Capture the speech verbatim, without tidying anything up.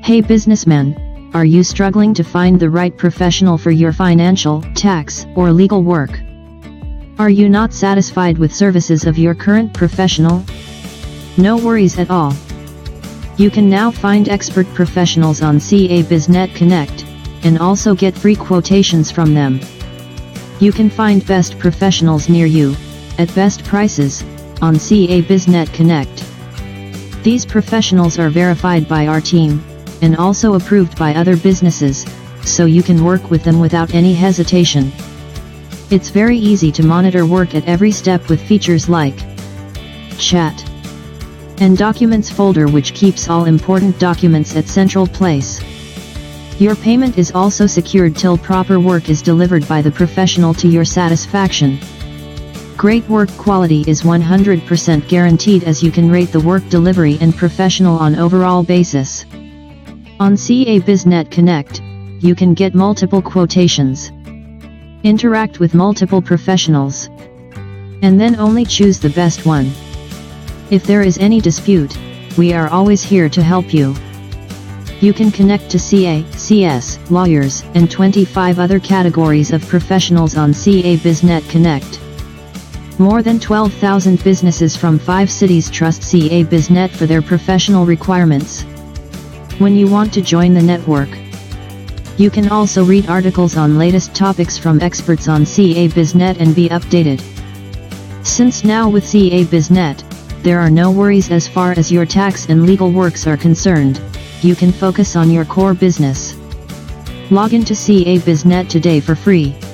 Hey businessman, are you struggling to find the right professional for your financial, tax, or legal work? Are you not satisfied with services of your current professional? No worries at all. You can now find expert professionals on C A BizNet Connect, and also get free quotations from them. You can find best professionals near you, at best prices, on C A BizNet Connect. These professionals are verified by our team, and also approved by other businesses, so you can work with them without any hesitation. It's very easy to monitor work at every step with features like Chat and Documents folder, which keeps all important documents at central place. Your payment is also secured till proper work is delivered by the professional to your satisfaction. Great work quality is one hundred percent guaranteed, as you can rate the work delivery and professional on overall basis. On C A BizNet Connect, you can get multiple quotations, interact with multiple professionals, and then only choose the best one. If there is any dispute, we are always here to help you. You can connect to C A, C S, lawyers, and twenty-five other categories of professionals on C A BizNet Connect. More than twelve thousand businesses from five cities trust C A BizNet for their professional requirements. When you want to join the network, you can also read articles on latest topics from experts on C A BizNet and be updated. Since now with C A BizNet, there are no worries as far as your tax and legal works are concerned. You can focus on your core business. Log into C A BizNet today for free.